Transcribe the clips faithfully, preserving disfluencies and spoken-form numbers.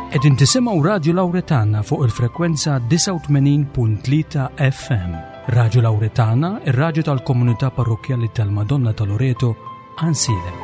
Qegħdin tisimgħu Radju Lawretana fuq il-frekwenza tisa' u tmenin punt tlieta F M. Radju Lawretana, ir-radju tal-Komunità Parrokjali tal-Madonna ta' Loreto, Ansilem.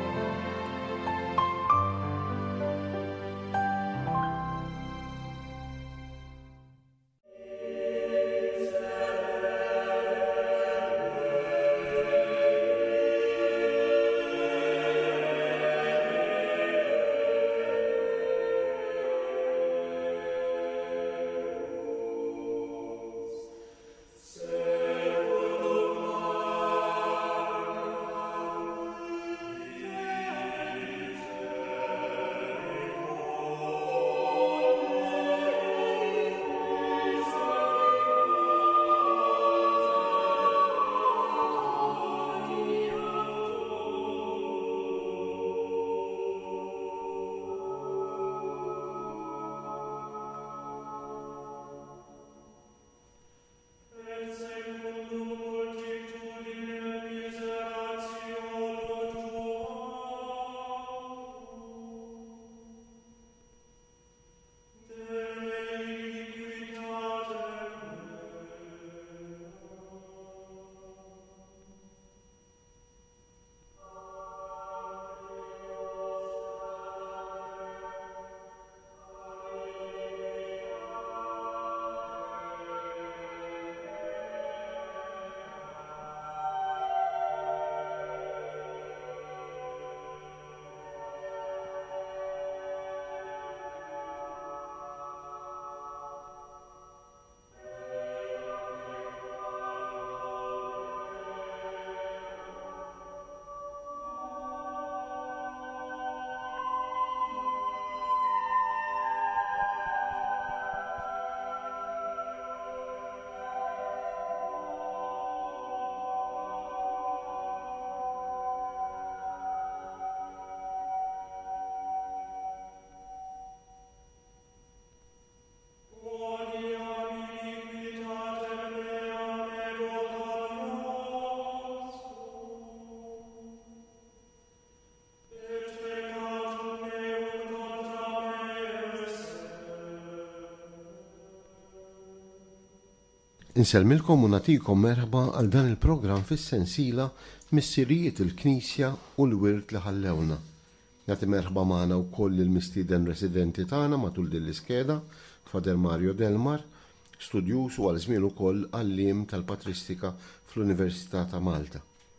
Insellmilkom u nagħtikom merħba għal dan il-programm fis-sensiela Missirijiet il-Knisja u l-Wirt li ħallewna. Nagħti merħba magħna wkoll il-mistieden residenti tagħna matul din l-iskeda, Fader Mario Delmar, studjus u għal żmien ukoll għalliem tal-Patristika fl-Università ta' Malta.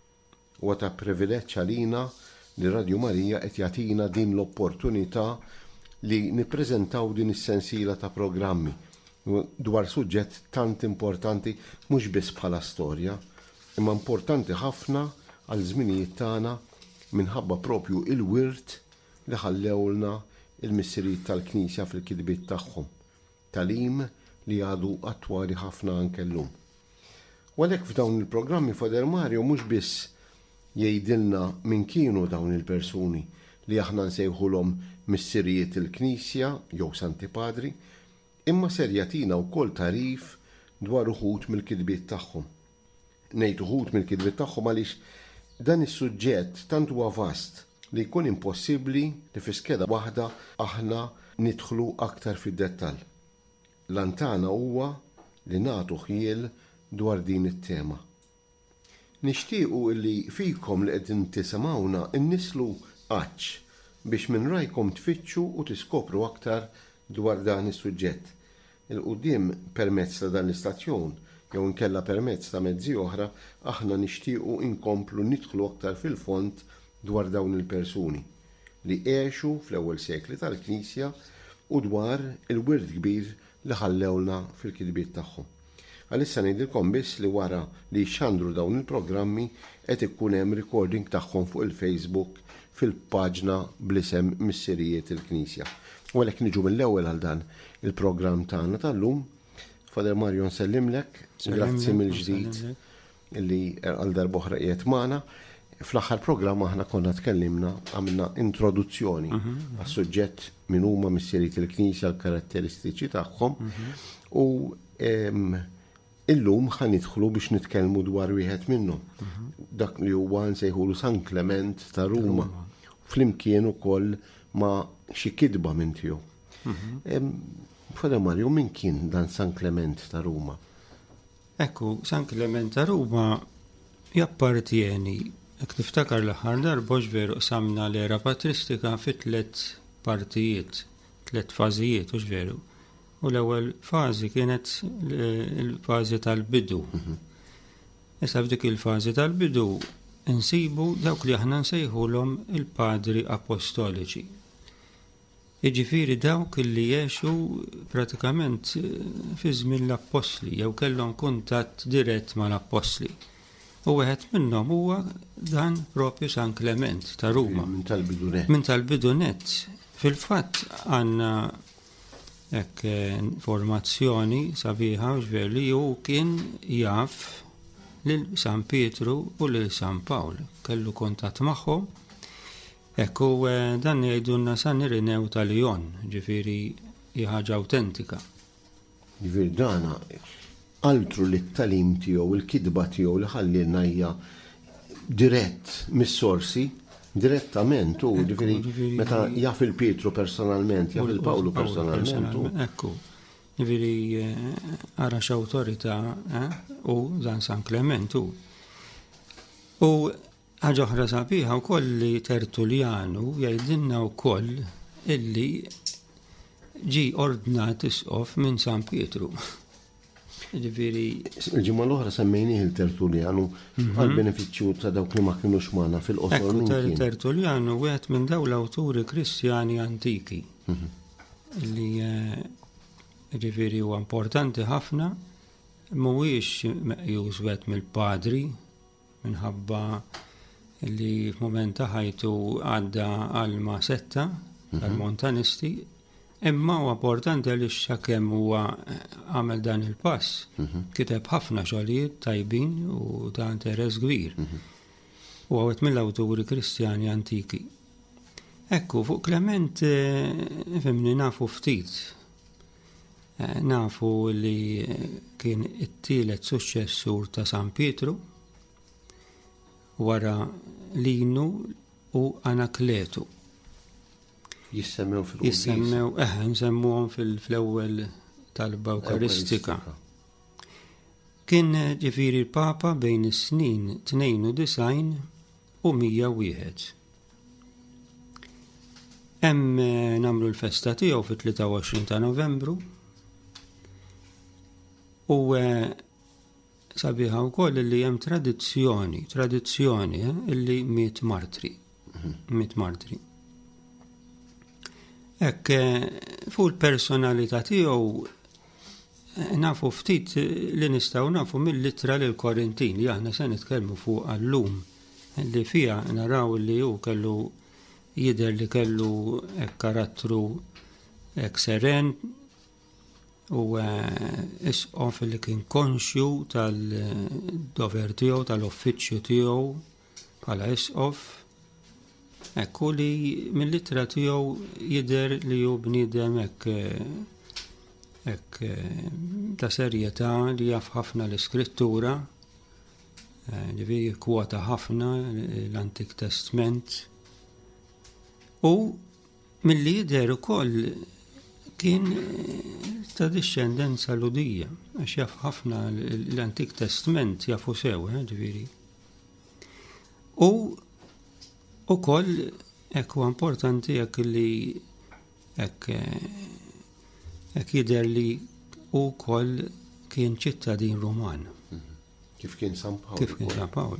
Huwa ta' privileġġ għalina li Radio Marija qed jagħtina din l-opportunità li nippreżentaw din is-sensiela ta' programmi dwar suġġett tant importanti mhux biss bħala storja, imma importanti ħafna għal żminijiet tagħna minħabba propju il-wirt li ħallewlna il-missirijiet tal-Knisja fil-kitbiet tagħhom, talim li għadu attwali ħafna anke llum. U għalhekk f'dawn il-programmi Fader Mario mhux biss jgħidilna min kienu dawn il-persuni li aħna nsejħulhom missirijiet il-Knisja jew Santi Padri, imma ser jagħtina wkoll tarif dwar uħud mill-kitbiet tagħhom. Ngħid uħud mill-kitbiet tagħhom għaliex dan is-suġġett tant huwa vast li jkun impossibbli li fi skeda waħda aħna nidħlu aktar fid-dettall. L-antana huwa li nagħtu ħiel dwar din it-tema. Nixtiequ li fikom li qegħdin tisimgħuna innislu qaċċ biex minn rajkom tfittxu u tiskopru aktar dwar dan is-suġġett. Il-qudiem permezz ta' dan l-istazzjon jew inkella permezz ta' mezzi oħra aħna nixtiequ inkomplu nidħlu aktar fil-fond dwar dawn il-persuni li għexu fl-ewwel sekli tal-Knisja u dwar il-wirt kbir li ħallewlna fil-kitbiet tagħhom. Għalissa ngħidilkom biss li wara li xandru dawn il-programmi qed ikun hemm recording tagħhom fuq il-Facebook fil-paġna bl-isem Missirijiet il-Knisja. U għalhekk niġu mill-ewwel għal dan il-programm tagħna tal-lum. Fader Mario nsellimlek, grazzi mill-ġdid illi għal darba oħra qiegħed magħna. Fl-aħħar programm aħna konna tkellimna għamilna introduzzjoni għas-suġġett min huma missirijiet il-Knisja l-karatteristiċi tagħhom u illum ħan nidħlu biex nitkellmu dwar wieħed minnhom. Dak li huwa nsejħulu San Klement ta' Ruma. Flimkien ukoll ma' xi kidba minn tiegħu. Fada Mario, min kien dan San Clement ta' Ruma? Ekku, San Clement ta' Ruma jappartieni, jekk tiftakar l-aħħar darba veru samna l-era patristika fi tliet partijiet, tliet fażijiet, ux veru. U l-ewwel fażi kienet il-fażi tal-bidu. Issa f'dik il-fażi tal-bidu insibu dawk li aħna nsejħulhom il-padri apostoliċi. Jiġifieri dawk li jgħixu pratikament fi żmien l-apostli jew kellhom kuntatt dirett mal-apostli. U wieħed minnhom huwa dan propju San Clement ta' Ruma. Min tal-bidunet. Min tal-bidunet. Fil-fatt għandna hekk informazzjoni sabiħa li hu kien jaf lil San Pietru u lil San Pawl. Kellu kuntatt magħhom. Ekku dan jgħidulna San Irenew ta' Lyon, ġifieri ħaġa autentika. Ġifieri dana altru li t-talim tiegħu, il-kidba tiegħu li ħallilna hija dirett mis-sorsi, direttament u ġifieri meta jaf il-Pietru personalment, jaf il-Pawlu personalment. Ekku. Ġifieri ara x'awtorità u dan San Clement u. U ħaġa oħra sabiħa wkoll li Tertuljanu jgħidilna wkoll illi ġi ordnat isqof minn San Pietru. Ġifieri il-ġimgħa l-oħra semmejnieh il-Tertuljanu għall-benefiċċju ta' dawk li ma kinux magħna fil-qosor minn kien. Tertuljanu wieħed minn dawn l-awturi Kristjani antiki. Illi ġifieri huwa importanti ħafna, mhuwiex meqjus wieħed mill-padri minħabba li f'mument ta' ħajtu għadda għalma setta għal-montanisti, imma huwa importanti għaliex sakemm huwa għamel dan il-pass. Kiteb ħafna xogħlijiet tajbin u ta' interess kbir. U għawet mill-awturi Kristjani antiki. Ekku, fuq Clement fimni nafu ftit. Nafu li kien it-tielet suċċessur ta' San Pietru wara Linu u Anakletu. Jissemmew fil-Qudis. Jissemmew, eh, nsemmuhom fil-ewwel talba Eukaristika. Kien ġifieri l-Papa bejn is-snin tnejn u disgħin u mija wieħed. Hemm nagħmlu l-festa tiegħu fit-tlieta u għoxrin ta' Novembru u sabiħa wkoll li hemm tradizzjoni, tradizzjoni illi miet martri. Miet martri. Hekk fuq il-personalità tiegħu nafu ftit li nistgħu nafu mill-littra lil Korintin li aħna se nitkellmu fuq għallum li fiha naraw li hu kellu jidher li kellu hekk karattru hekk seren u isqof li kien konxju tal-dover tiegħu, tal-uffiċċju tiegħu bħala isqof. Ekku li mill-littra tiegħu jidher li hu bniedem hekk hekk ta' serjetà li jaf ħafna l-iskrittura, li kwota ħafna l-Antik Testament. U milli jidher ukoll kien ta' discendenza ludija, għax jaf ħafna l-Antik Testament jafu sew, ġifieri. U ukoll hekk huwa importanti hekk li hekk hekk jidher li wkoll kien ċittadin Ruman. Kif kien San Pawl. Kif kien San Pawl.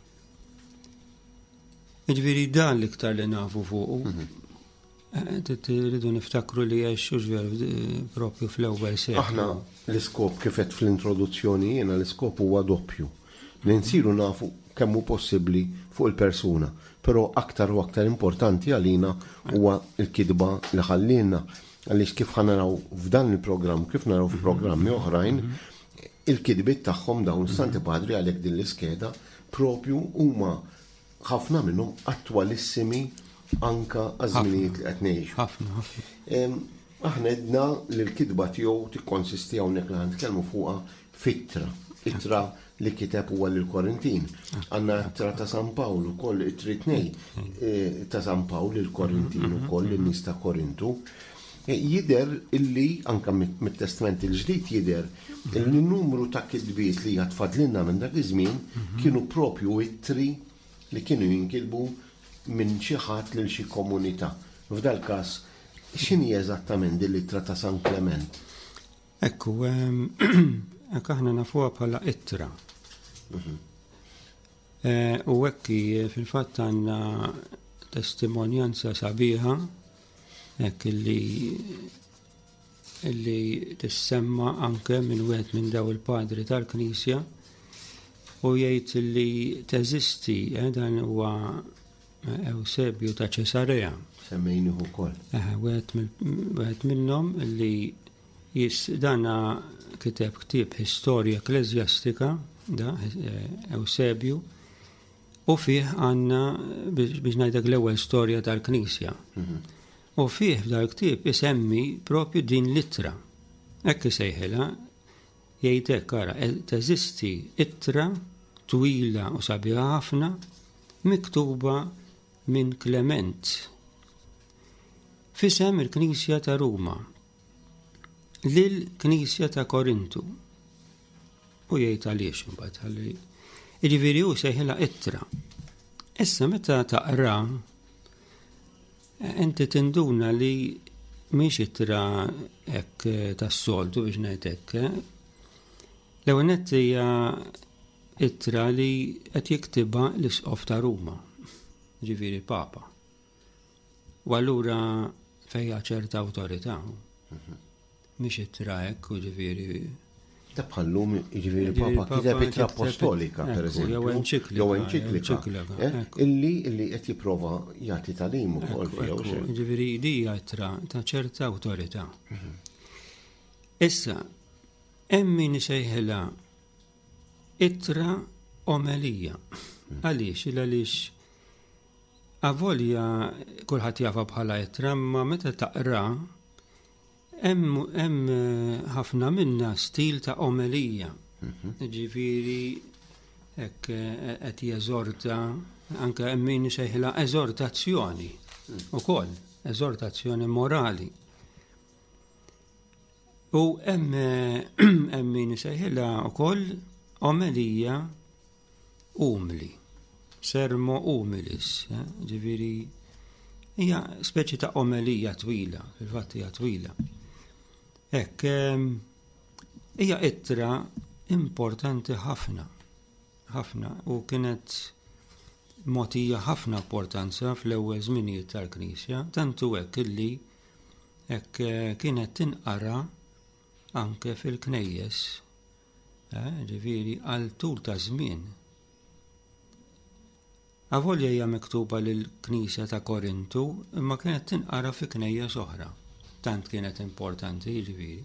Ġifieri dan l-iktar li nafu fuqu. Rridu niftakru li għax uġver propju fl-ewwel seklu. Aħna l-iskop kifet fl-introduzzjoni jiena l-iskop huwa doppju. Li nsiru nafu kemm hu possibbli fuq il-persuna, però aktar u aktar importanti għalina huwa l-kidba li ħallilna. Għaliex kif ħanaraw f'dan il-programm, kif naraw f'programmi oħrajn, il-kidbiet tagħhom dawn Santi Padri għalhekk din l-iskeda propju huma ħafna minnhom attwalissimi anka għażminijiet li qed ngħixu. Ħafna, ħafna. Aħna edna li l-kidba tiegħu tikkonsisti hawnhekk li nitkellmu fuqha fittra, ittra li kiteb huwa lil Korintin. Għandna ittra ta' San Pawl ukoll it-tritnej ta' San Pawl lil Korintin ukoll lin-nies ta' Korintu. Jider illi, anka mit-testament il-ġdid jider, il-numru ta' kidbiet li jatfadlinna minn dak iż-żmien kienu propju ittri li kienu jinkilbu minn xi ħadd lil xi komunità. F'dal każ, x'inhi eżattament din l-ittra ta' San Klement? Ekku, hekk aħna nafuha bħala ittra. U hekk fil-fatt għandna testimonjanza sabiħa hekk illi illi tissemma anke minn wieħed minn daw il-padri tal-Knisja u jgħid illi teżisti dan huwa Ewsebju ta' Ċesarea. Semmejnieh ukoll. Wieħed minnhom illi jis dana kiteb ktieb Historia Ekklesjastika da Ewsebju u fih għandna biex ngħidlek l-ewwel storja tal-Knisja. U fih f'dal ktieb isemmi propju din l-ittra. Hekk isejħilha jgħid hekk ara teżisti ittra twila u sabiħa ħafna miktuba minn Klement f'isem il-Knisja ta' Ruma lill-Knisja ta' Korintu. U jgħid għaliex imbagħad ħalli jiġifieri hu sejħilha ittra. Issa meta taqra inti tinduna li mhix ittra hekk tas-soltu biex ngħid hekk. L-ewwel nett hija ittra li qed jiktibha l-Isqof ta' Ruma, ġifieri Papa. U allura fejja ċerta awtorità. Mhix ittra hekk u ġifieri ta' bħallum jiġifieri Papa kiteb ittra apostolika pereżempju. Jew enċiklika. Jew enċiklika. Illi illi qed jipprova jagħti tagħlim ukoll fiha. Ġifieri di hija ittra ta' ċerta awtorità. Issa hemm min isejħilha ittra omelija. Għaliex għaliex avolja kulħadd jafa bħala ittra, ma meta taqra hemm ħafna minna stil ta' omelija. Ġifieri hekk qed jeżorta anke hemm min isejħilha eżortazzjoni ukoll, eżortazzjoni morali. U hemm hemm min isejħilha wkoll omelija umli, sermo umilis, ġifieri hija speċi ta' omelija twila, fil-fatt hija twila. Hekk hija ittra importanti ħafna, ħafna u kienet mogħtija ħafna importanza fl-ewwel żminijiet tal-Knisja, tantu hekk illi hekk kienet tinqara anke fil-knejjes, ġifieri għal tul ta' żmien. Avolja hija miktuba lill-Knisja ta' Korintu, imma kienet tinqara fi knejjes oħra. Tant kienet importanti, ġifieri.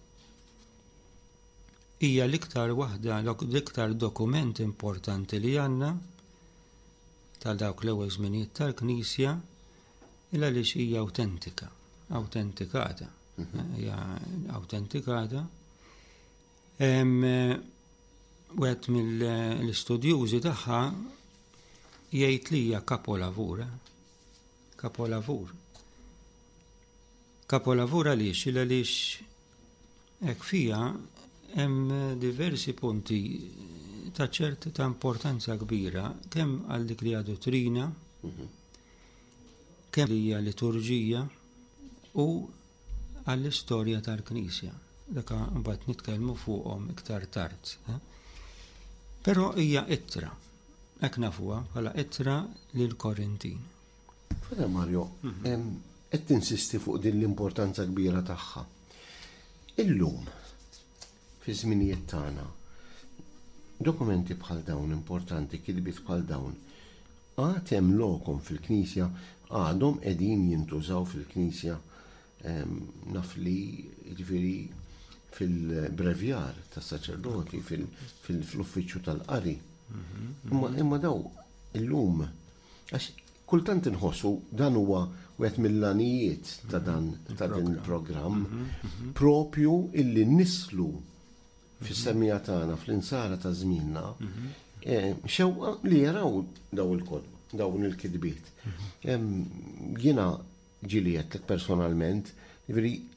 Hija l-iktar waħda, l-iktar dokument importanti li għandna tal dawk l-ewwel żminijiet tal-Knisja illa li hija awtentika, awtentikata. Hija awtentikata. Hemm wieħed mill-istudjużi tagħha jgħid li hija kapolavur. Kapolavur. Kapolavur għaliex, il għaliex hekk fija hemm diversi punti ta' ċerta ta' importanza kbira, kemm għal dik li hija dottrina, kemm li hija liturġija u għall-istorja tal-Knisja. Dak mbagħad nitkellmu fuqhom iktar tard. Però hija ittra, hekk nafuha bħala ittra lil Korintin. Fada Mario, qed tinsisti fuq din l-importanza kbira tagħha. Illum, fi żminijiet tagħna, dokumenti bħal dawn importanti, kitbiet bħal dawn, għad hemm lokom fil-Knisja għadhom qegħdin jintużaw fil-Knisja naf li jiġifieri fil-brevjar tas-saċerdoti, fil-uffiċċju tal-qari. Imma daw illum għax kultant inħossu dan huwa wieħed mill-għanijiet ta' dan ta' din il-programm propju illi nislu fis-semija tagħna fl-insara ta' żmienna xewqa li jaraw daw il-kodba, dawn il-kidbiet. Jiena ġili qedlek personalment, jiġifieri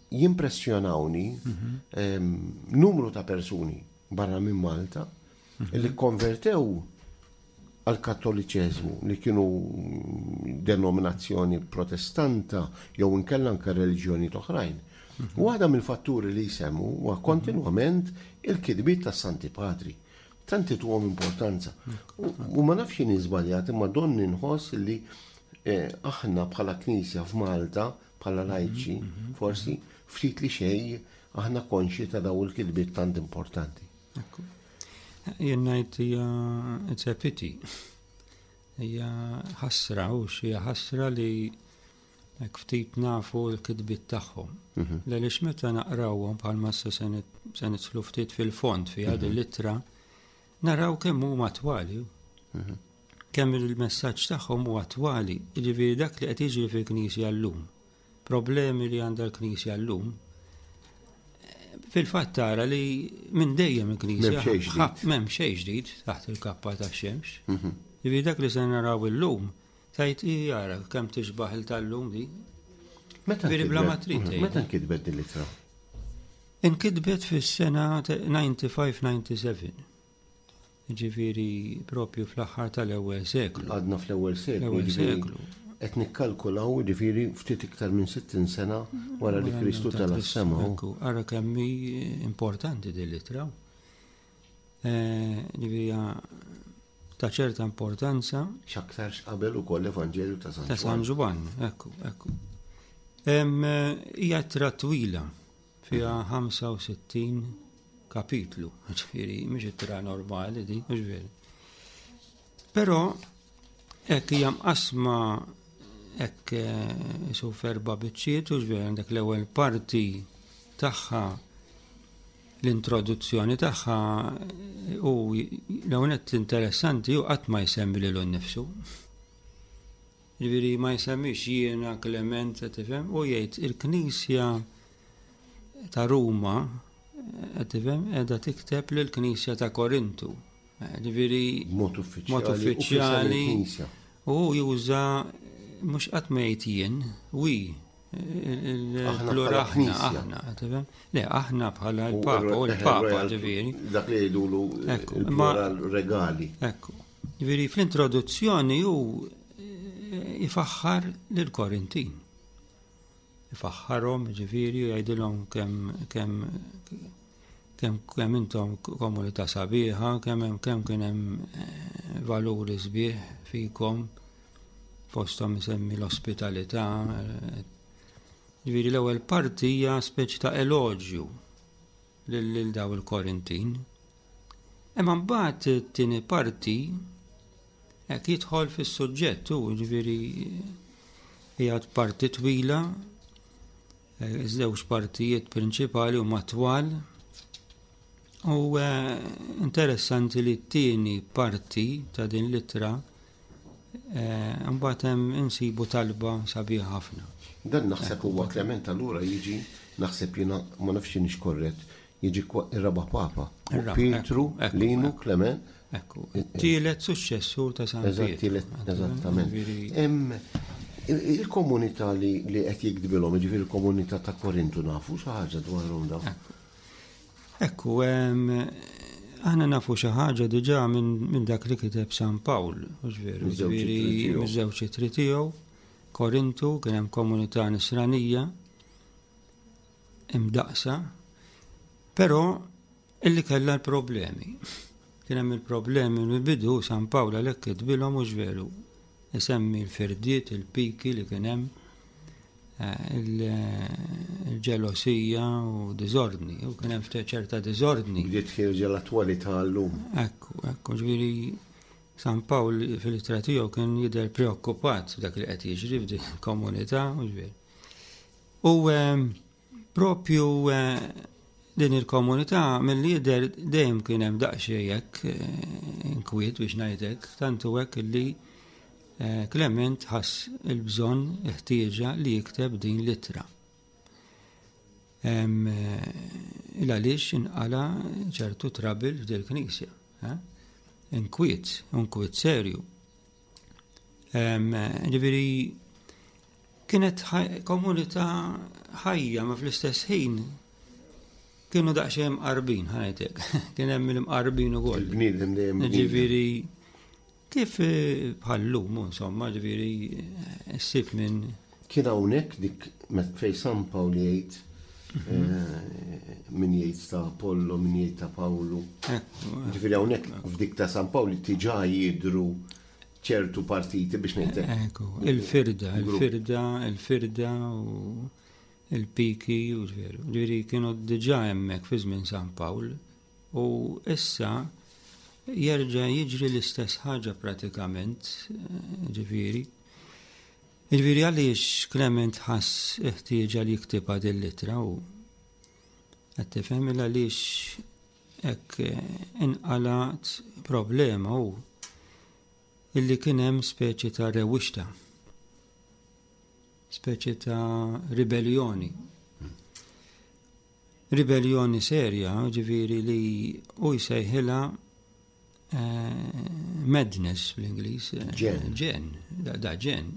jimpressjonawni numru ta' persuni barra minn Malta li konvertew għal-Kattoliċeżmu li kienu denominazzjoni protestanta jew inkella anke reliġjoni oħrajn. U għada mill-fatturi li jsemmu huwa kontinwament il-kidbiet tas-Santi Padri. Tanti tuhom importanza. U ma nafx jien iżbaljat imma donni nħoss li aħna bħala Knisja f'Malta bħala lajċi forsi ftit li xej aħna konxi ta' daw il-kidbiet tant importanti. Jien ngħid hija it's a pity. Hija ħasra u xija ħasra li hekk ftit nafu l-kidbiet tagħhom. Għaliex meta naqrawhom bħalma issa se nidħlu ftit fil-fond fi għad il-littra naraw kemm huma attwali. Kemm il-messaġġ tagħhom huwa attwali, jiġifieri dak li qed jiġri fil-Knisja llum. Problemi li għandha l-Knisja llum fil-fatt tara li minn dejjem il-Knisja m'hemm xejn ġdid taħt il-kappa tax-xemx. Jiġifieri dak li se naraw illum tajt jara kemm tixbaħ il-tal-lum di. Meta nkitbet din l-ittra? Inkitbet fis-sena ninety-five ninety-seven. Jiġifieri propju fl-aħħar tal-ewwel seklu. Għadna fl-ewwel seklu. Qed nikkalkulaw jiġifieri ftit iktar minn sittin sena wara li Kristu tal-sema. Ara kemm importanti din l-ittra. Jiġifieri ta' ċerta importanza. X'aktarx qabel ukoll l-Evanġelju ta' San Ġwanni. Ta' San Ġwanni, ekku, ekku. Hija ittra twila fiha ħamsa u sittin kapitlu, ġifieri mhix ittra normali di, mhux veri. Però hekk hija mqasma hekk isu ferba biċċiet u ġifieri għandek l-ewwel parti tagħha l-introduzzjoni tagħha u l-għonet interessanti u qatt ma jsemmi lilu nnifsu. Ġifieri ma jsemmix jiena Klement qed tifhem u jgħid il-Knisja ta' Ruma qed tifhem qiegħda tikteb lill-Knisja ta' Korintu. Ġifieri mod uffiċjali u juża mhux qatt ma jgħid jien wi il-plura aħna, aħna, le, aħna bħala l-Papa, u l-Papa, ġifieri. Dak li jgħidulu il-plura regali. Ekku. Ġifieri fl-introduzzjoni hu ifaħħar lill-Korintin. Ifaħħarhom, ġifieri, jgħidilhom kemm kemm kemm kemm intom komunità sabiħa, kemm kemm kien hemm valuri sbieħ fikom, fosthom isemmi l-ospitalità. Ġifieri l-ewwel parti hija speċi ta' eloġju lil daw il-Korintin. Imma mbagħad it-tieni parti hekk jidħol fis-suġġett hu, ġifieri hija parti twila, żewġ partijiet prinċipali huma twal. U interessanti li t-tieni parti ta' din l-ittra mbagħad hemm insibu talba sabiħa ħafna. Dan naħseb huwa Klement allura jiġi naħseb jiena ma nafx nix korrett jiġi ir-raba Papa. Pietru, Linu, Klement. Ekku, tielet suċċessur ta' San Pietru. Eżattament. Il-komunità li qed jikdbilhom, jiġifieri il-komunità ta' Korintu nafu xi ħaġa dwarhom dawn. Ekku, aħna nafu xi ħaġa diġà minn dak li kiteb San Pawl, mhux veru, ġifieri miż-żewġ ittri tiegħu. Korintu kien hemm komunità nisranija imdaqsa, però illi kellha l-problemi. Kien hemm il-problemi mill-bidu San Pawl għalhekk kitbilhom mhux veru. Isemmi l-firdiet, il-piki li kien hemm il-ġelosija u diżordni, u kien hemm ċerta diżordni. Bdiet ħirġa l-attwalità llum. Ekku, ekku, ġifieri San Pawl fil-ittra tiegħu kien jidher preokkupat b'dak li qed jiġri f'dik il-komunità, mhux veru. U propju din il-komunità milli jidher dejjem kien hemm daqsxejn hekk inkwiet biex ngħidlek, tantu hekk illi Klement ħass il-bżonn ħtieġa li jikteb din l-ittra. Il għaliex inqala ċertu trabil f'dil Knisja. Inkwiet, inkwiet serju. Ġifieri kienet komunità ħajja ma fl-istess ħin kienu daqsxejn qarbin ħajtek. Kien hemm il-mqarbin ukoll. Il-bniedem dejjem. Ġifieri kif bħallum, insomma, ġifieri ssib minn. Kien hawnhekk dik fejn San Pawl jgħid min jgħid ta' Apollo, min jgħid ta' Pawlu. Ġifieri hawnhekk f'dik ta' San Pawl tiġà jidhru ċertu partiti biex ngħidlek. Il-firda, il-firda, il-firda u il-piki u ġveru. Ġifieri kienu diġà hemmhekk fi żmien San Pawl u issa jerġa' jiġri l-istess ħaġa pratikament, ġifieri. Ġifieri għaliex Klement ħass ħtieġa li jiktibha din-littra u qed tifhem għaliex hekk inqalat problema u illi kien hemm speċi ta' rewwixta, speċi ta' ribellioni. Ribellioni serja, ġifieri li u jsejħilha madness bl-Ingliż. Ġen, da ġen.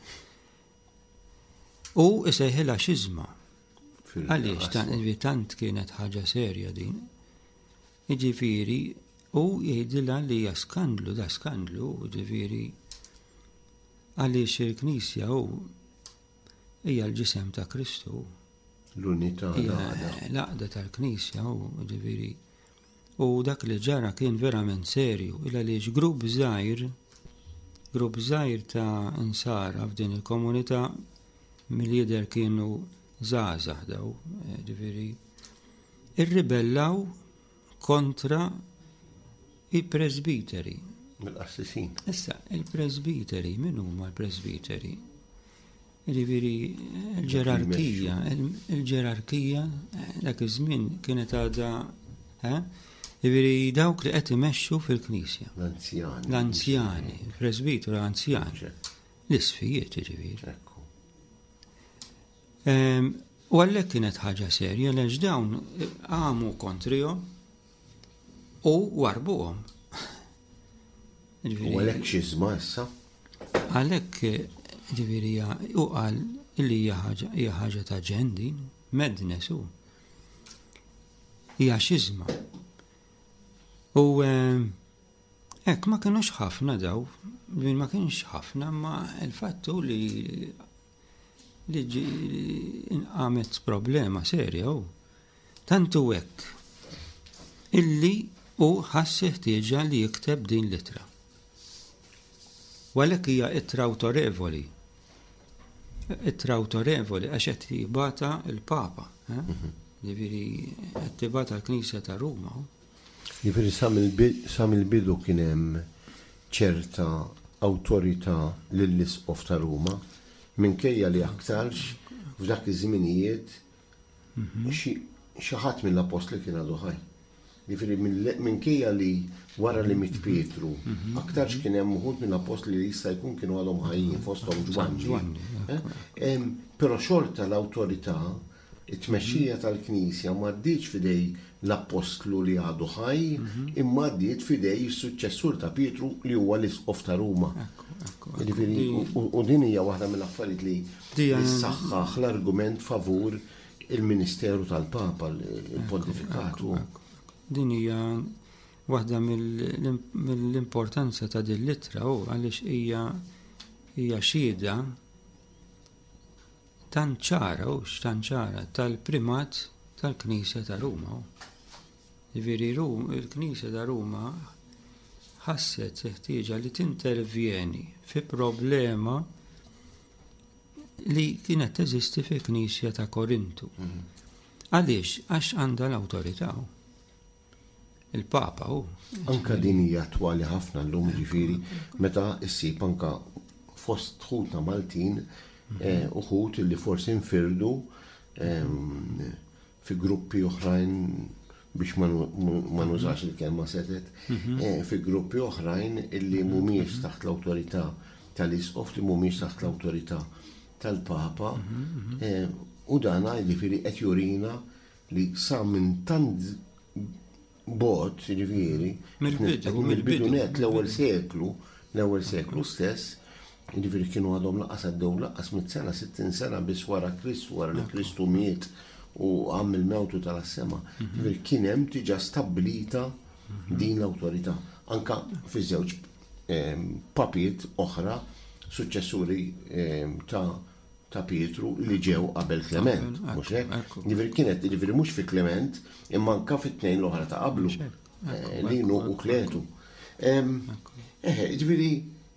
U jsejħilha xiżma. Għaliex tant kienet ħaġa serja din. Ġifieri u jgħidilha li hija skandlu, da skandlu, ġifieri għaliex il-Knisja hu hija l-ġisem ta' Kristu. L-unità l-għaqda tal-Knisja hu ġifieri. U dak li ġara kien verament serju, il għaliex grupp żgħir, grupp żgħir ta' insara f'din il-komunità mill-jidher kienu żgħażagħ daw, ġifieri irribellaw kontra il-presbiteri. Mill-qassisin. Issa, il-presbiteri, min huma l-presbiteri? Ġifieri l-ġerarkija, il-ġerarkija dak iż-żmien kienet għadha, ġifieri dawk li qed imexxu fil-Knisja. L-anzjani. L-anzjani, il-presbiteru anzjani. L-isfijiet ġifieri. U għalhekk kienet ħaġa serja għaliex dawn għamu kontrihom u warbuhom. U għalhekk xiżma issa? Għalhekk ġifieri u qal illi hija ħaġa ta' ġendi, madness hu. Hija xiżma. U hekk ma kinux ħafna daw, ma kienx ħafna, ma l-fattu li li inqamet problema serja hu. Tantu hekk illi u ħass ħtieġa li jikteb din litra. U għalhekk hija ittra awtorevoli. Ittra awtorevoli għax qed jibgħatha l-Papa. Ġifieri qed tibgħatha l-Knisja ta' Ruma. Ġifieri sa mill-bidu kien hemm ċerta awtorità lill-Isqof ta' Ruma minkejja li aktarx f'dak iż-żminijiet xi ħadd mill-apostli kien għadu ħaj. Ġifieri minkejja li wara li mit Pietru, aktarx kien hemm uħud mill-apostli li jista' jkun kienu għadhom ħajjin fosthom Ġwanni. Però xorta l-awtorità, it-tmexxija tal-Knisja m'għaddietx fidej l-apostlu li għadu ħaj, imma għaddiet fidej is-suċċessur ta' Pietru li huwa l-Isqof ta' Ruma. U din hija waħda mill-affarijiet li jissaħħaħ l-argument favur il-Ministeru tal-Papa, il-Pontifikatu. Din hija waħda mill-importanza ta' din littra u għaliex hija hija xhieda tant ċara u tant ċara tal-primat tal-Knisja ta' Ruma. Ġifieri il-Knisja ta' Ruma ħasset ħtieġa li tintervjeni fi problema li kienet teżisti fil-Knisja ta' Korintu. Għaliex għax għandha l-awtorità. Il-Papa hu. Anka din hija attwali ħafna llum ġifieri meta issib anka fost ħutna Maltin uħut li forsi nfirdu fi gruppi oħrajn biex ma nużax il-kelma setet, fi gruppi oħrajn illi mhumiex taħt l-awtorità tal-Isqof li mhumiex taħt l-awtorità tal-Papa u dan jiġifieri qed jurina li sa minn tant bot, ġifieri, mill-bidunet l-ewwel seklu, l-ewwel seklu stess, Jiġifieri kienu għadhom laqas għaddew laqas mit-sena, sittin sena biss wara Kristu, wara li Kristu miet u għam il-mewtu tal-sema. Jiġifieri kien hemm diġà stabbilita din l-awtorità. Anka fi żewġ papijiet oħra, suċċessuri ta' ta' Pietru li ġew qabel Klement, mhux hekk? Jiġifieri kienet jiġifieri mhux fi Klement, imma anke fit-tnejn l-oħra ta' qablu, Linu u Kletu. Jiġifieri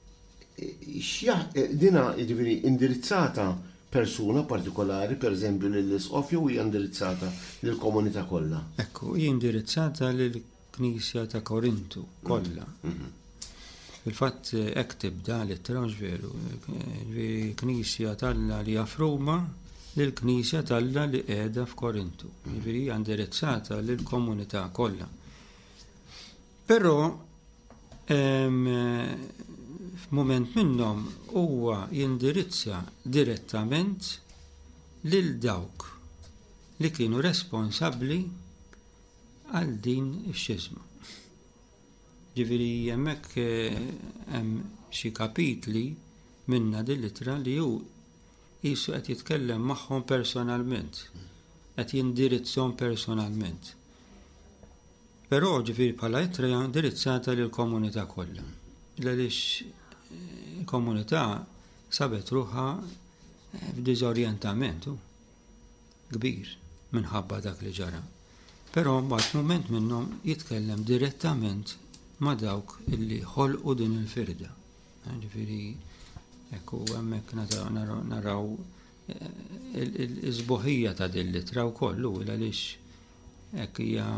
dina jiġifieri indirizzata persuna partikolari, pereżempju lill-Isqofja, u hija indirizzata lill-komunità kollha. Ekku, hija indirizzata lill-Knisja ta' Korintu kollha. Fil-fatt hekk tibda l-ittra mhux veru, Knisja Talla li Ruma lill-Knisja Talla li qiegħda f'Korintu. Jiġifieri hija indirizzata lill-komunità kollha. Però f'mument minnhom huwa jindirizza direttament lil dawk li kienu responsabbli għal din ix-xizma. Ġifieri hemmhekk hemm xi kapitli minna dil-ittra li hu qisu qed jitkellem magħhom personalment, qed jindirizzhom personalment. Però ġifieri bħala ittra hija indirizzata lill-komunità kollha. Għaliex il-komunità sabet ruħha f'diżorjentament kbir minħabba dak li ġara. Però mbagħad mument minnhom jitkellem direttament ma' dawk illi ħolqu din il-firda. Ġifieri ekku hemmhekk naraw il-isbuħija ta' din l-ittra wkoll għaliex hekk hija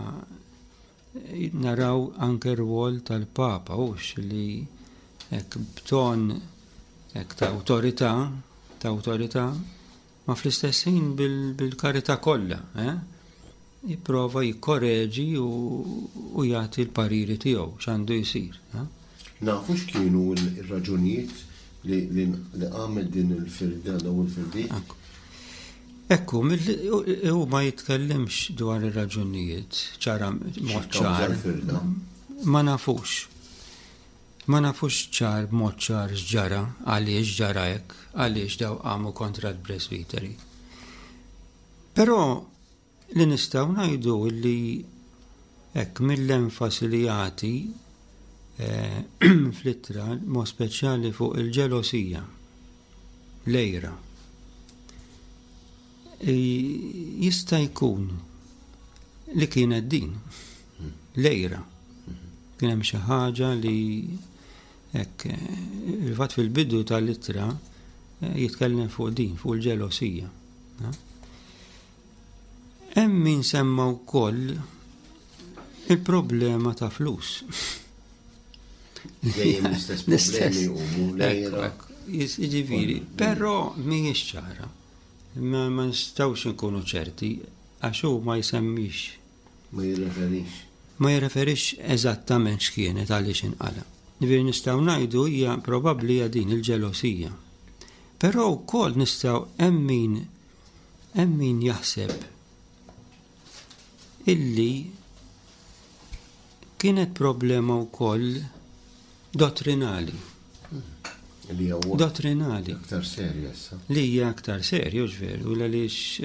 naraw anke r-rwol tal-Papa hux li hekk b'ton hekk ta' awtorità, ta' awtorità, ma fl-istess ħin bil-karità kollha, eh? Jipprova jikkoreġi u jagħti l-pariri tiegħu x'għandu jsir. Nafu x'kienu r-raġunijiet li għamel din il-firda daw il-firdiet? Ekku, hu ma jitkellimx dwar ir-raġunijiet ċara mod ċar. Ma nafux. Ma nafux ċar mod ċar x'ġara, għaliex ġara hekk, għaliex daw qamu kontra l-Presbiteri. Però li nistgħu ngħidu li hekk mill-enfasi li jagħti fl-ittra mod speċjali fuq il-ġelosija, lejra. Jista' jkun li kienet din lejra. Kien hemm xi ħaġa li hekk il-fatt fil-bidu tal-ittra jitkellem fuq din, fuq il-ġelosija. Hemm min semma wkoll il-problema ta' flus. Dejjem l-istess problemi huma lejra. Jiġifieri, però mhijiex ċara. Ma ma nistgħux inkunu ċerti għax hu ma jsemmix. Ma jirreferix. Ma jirreferix eżattament x'kienet għaliex inqala. Jiġifieri nistgħu ngħidu hija probabbli hija din il-ġelosija. Però wkoll nistgħu hemm min hemm min jaħseb illi kienet problema wkoll dottrinali. Li huwa dottrinali. Aktar serju issa. Li hija aktar serju ġveru għaliex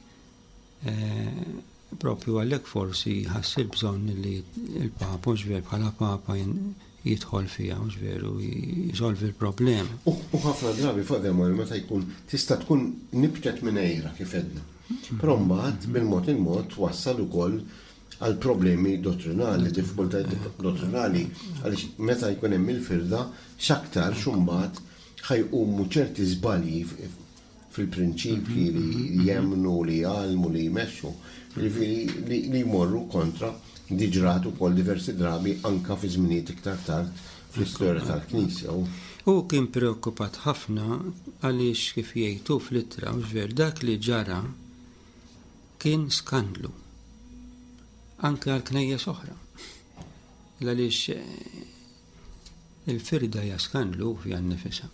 propju għalhekk forsi ħassib bżonn li l-Papa ġver bħala Papa jidħol fiha ġveru jisolvi l-problema. U ħafna drabi fadem meta jkun tista' tkun nibtet minn ejra kif edna. Però mbagħad bil-mod il-mod wassal ukoll għal problemi dottrinali, diffikultajiet dottrinali, għaliex meta jkun hemm il-firda x'aktar xumbat ħajqumu ċerti żbalji fil-prinċipji li jemnu, li jgħalmu, li jmexxu, li jmorru kontra diġrat ukoll diversi drabi anka fi żminijiet iktar tard fl-istorja tal-Knisja. U kien preokkupat ħafna għaliex kif jgħidu fl-ittra u ġver dak li ġara kien skandlu. Anke għal-knejjes oħra. Għaliex il-firda hija skandlu fi għan-nifisha.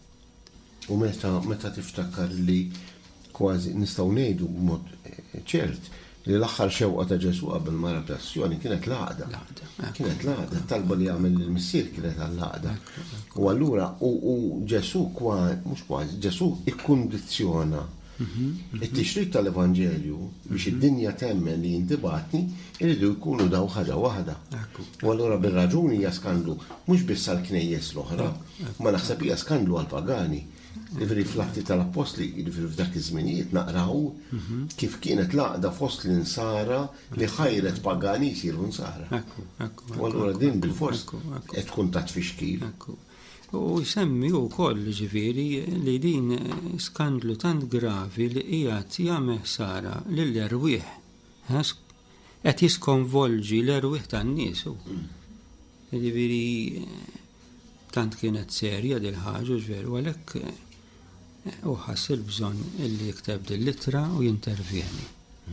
U meta meta tiftakar li kważi nistgħu ngħidu b'mod ċert li l-aħħar xewqa ta' Ġesu qabel ma ra passjoni kienet l-għaqda. Kienet l-għaqda, talba li jagħmel il-missier kienet għall-għaqda. U allura u Ġesu kwa mhux kważi, Ġesu ikkundizzjona it-tixrid tal-Evanġelju biex id-dinja temmen li jintibatni iridu jkunu daw ħaġa waħda. U allura bir-raġuni hija skandlu mhux biss għall-knejjes l-oħra, ma naħseb hija skandlu għall-pagani. Ivri fl-atti tal-apostli, ivri f'dak iż-żminijiet naqraw kif kienet laqda fost l-insara li ħajret pagani jsiru nsara. U allura din bil-fors qed tkun ta' tfixkil. U jsemmi wkoll ġifieri li din skandlu tant gravi li qiegħed jagħmel ħsara lill-erwieħ. Qed jiskonvolġi l-erwieħ tan-nies. Ġifieri tant kienet serja dil ħaġa ġveru għalhekk u ħass il-bżonn illi jikteb dil-littra u jintervjeni.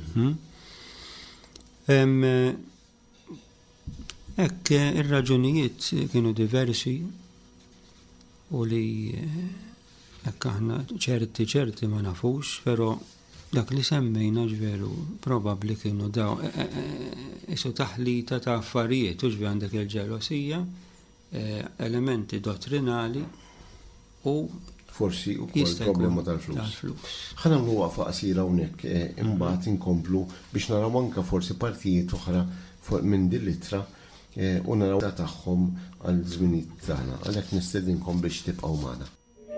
Hekk ir-raġunijiet kienu diversi u li hekk aħna ċerti ċerti ma nafux, però dak li semmejna ġveru probabbli kienu daw isu taħlita ta' affarijiet u ġvi għandek il-ġelosija, elementi dottrinali u forsi u kol problema tal-flus. Ħana mlu għafa qasira hawnhekk imbagħad inkomplu biex naraw anke forsi partijiet oħra minn din littra u naraw tagħhom għal żminijiet tagħna. Għalhekk nistedinkom biex tibqgħu magħna.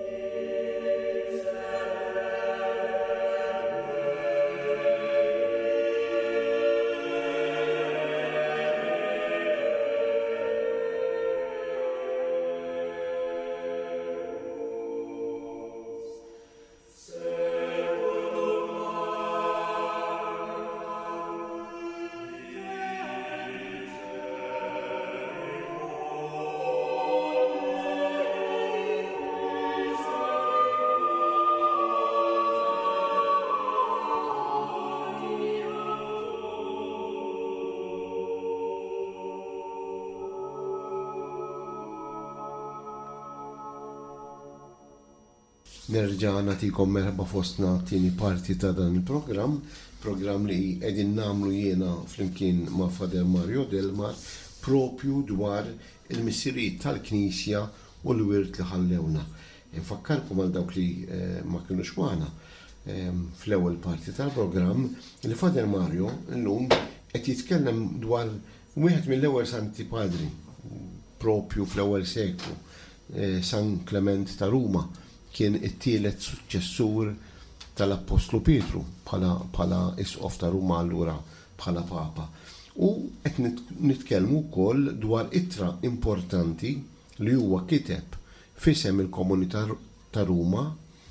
Nerġa' nagħtikom merħba fostna tieni parti ta' dan il-programm, programm li qegħdin nagħmlu jiena flimkien ma' Fader Mario Delmar propju dwar il-missirijiet tal-Knisja u l-wirt li ħallewna. Infakkarkom għal dawk li ma kinux magħna fl-ewwel parti tal-programm li Fader Mario llum qed jitkellem dwar wieħed mill-ewwel Santi Padri propju fl-ewwel seklu, San Klement ta' Ruma. Kien it-tielet suċċessur tal-Apostlu Pietru bħala isqof ta' Ruma allura bħala Papa. U qed nitkellmu wkoll dwar ittra importanti li huwa kiteb f'isem il-komunità ta' Ruma,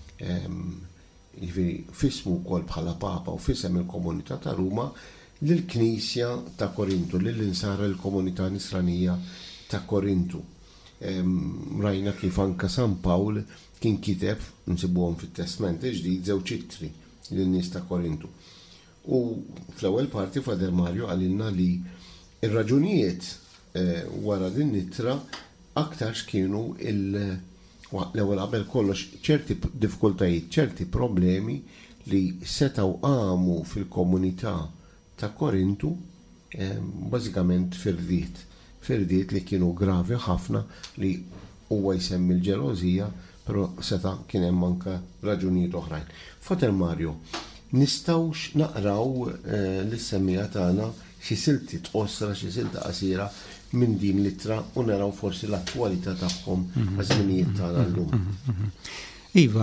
jiġifieri f'ismu wkoll bħala Papa u f'isem il-komunità ta' Ruma lill-Knisja ta' Korintu, lill-insara l-komunità Nisranija ta' Korintu. Rajna kif anke San Pawl kien kiteb, nsibuhom fit-Testament ġdid żewġ ittri lin-nies ta' Korintu. U fl-ewwel parti Fader Mario għalilna li ir-raġunijiet wara din ittra aktar x'kienu l-ewwel qabel kollox ċerti diffikultajiet, ċerti problemi li setgħu għamu fil-komunità ta' Korintu bażikament firdiet. Firdiet li kienu gravi ħafna li huwa jsemmi l-ġelożija, però seta' kien hemm anke raġunijiet oħrajn. Fader Mario, nistgħux naqraw l-semmija tagħna xi silti tqossra, xi silta qasira minn din littra u naraw forsi l-attwalità tagħhom għaż-żminijiet tagħna llum. Iva,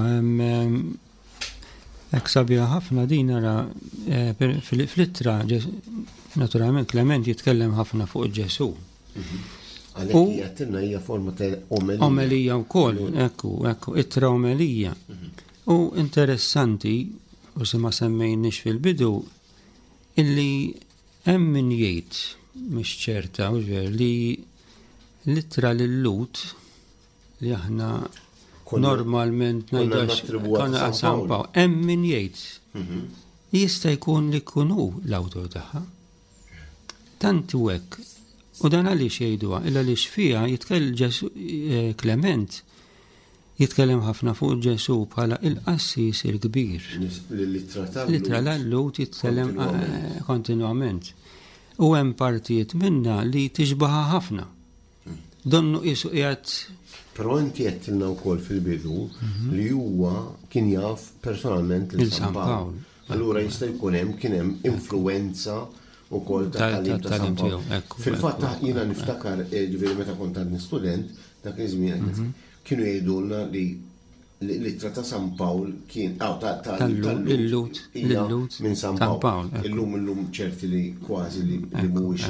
hekk sabiħa ħafna din nara fl-ittra naturalment Klement jitkellem ħafna fuq Ġesu. Għalhekk jgħattilna hija forma ta' omelija. Omelija wkoll, ekku, ekku, ittra omelija. U interessanti, u se ma semmejniex fil-bidu, illi hemm min jgħid mhix ċerta u ġver li l-ittra lill-Lut li aħna normalment ngħidax konna San Pawl. Hemm min jgħid jista' jkun li kunu l-awtur tagħha. Tant hekk. U dan għaliex jgħiduha, illa għaliex fiha jitkell Klement jitkellem ħafna fuq Ġesu bħala il-qassis il-kbir. L-ittra l-allut jitkellem kontinuament. U hemm partijiet minna li tiġbaħa ħafna. Donnu qisu qiegħed. Però inti qedtilna wkoll fil-bidu li huwa kien jaf personalment lil San Pawl. Allura jista' jkun hemm kien hemm influenza wkoll tal-talim ta' San Pawl. Fil-fatt jiena niftakar ġifieri meta kont għadni student dak iż-żmien kienu jgħidulna li l-ittra ta' San Pawl kien tal-lut minn San Pawl. Illum illum ċerti li kważi li mhuwiex.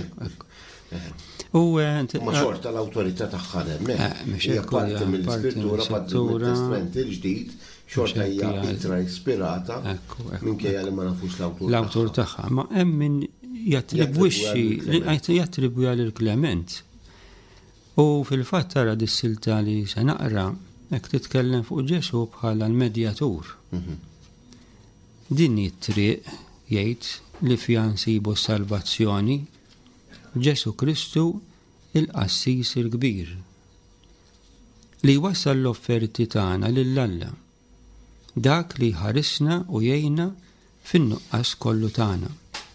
Ma xorta l-awtorità tagħha hemmhekk. Hija parti mill-iskrittura, parti mill-testament il-ġdid, xorta hija ittra ispirata minkejja li ma nafux l-awtur tagħha. L-awtur tagħha, ma hemm min jattribwixxi li jattribwija lil Klement. U fil-fatt tara dis-silta li se naqra hekk titkellem fuq Ġesu bħala l-medjatur. Din it-triq jgħid li fija nsibu s-salvazzjoni Ġesu Kristu il-qassis il-kbir li wassal l-offerti tagħna lill-Alla dak li ħarisna u jgħinna fin-nuqqas kollu tagħna.